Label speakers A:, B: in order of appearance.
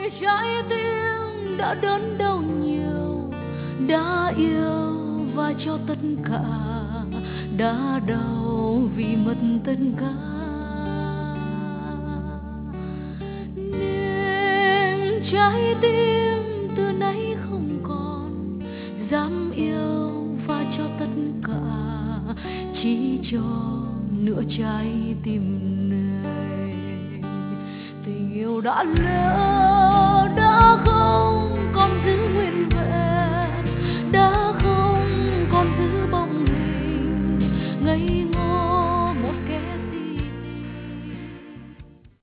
A: trái tim đã đớn đau nhiều, đã yêu và cho tất cả, đã đau vì mất tất cả. Nên trái tim từ nay không còn dám yêu và cho tất cả, chỉ cho nửa trái tim này. Tình yêu đã lỡ